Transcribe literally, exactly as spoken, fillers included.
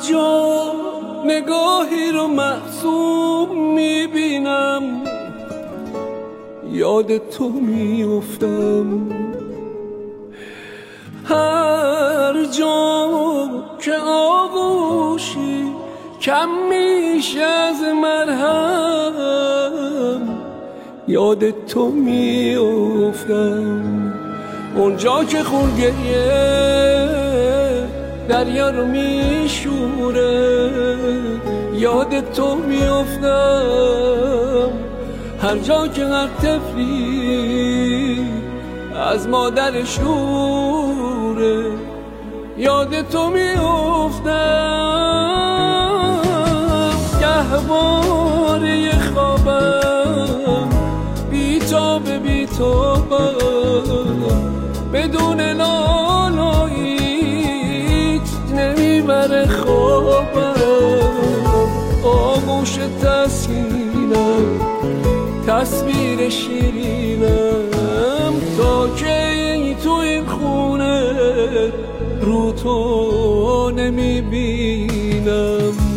جا نگاهی رو محسوم میبینم، یاد تو میافتم. هر جا که آغوشی کم میشه از مرهم، یاد تو میافتم. اونجا که خونگریه دریا رو میشوره، یاد تو میافتم. هر جا که هر طفلی از مادرش دوره، یاد تو میافتم. گهواره خوابم بیتاب بیتابم، بدون لالاییت نمیبره خوابم. آغوش تسکینم، تصویر شیرینم، تا که تو این خونه رو تو نمیبینم.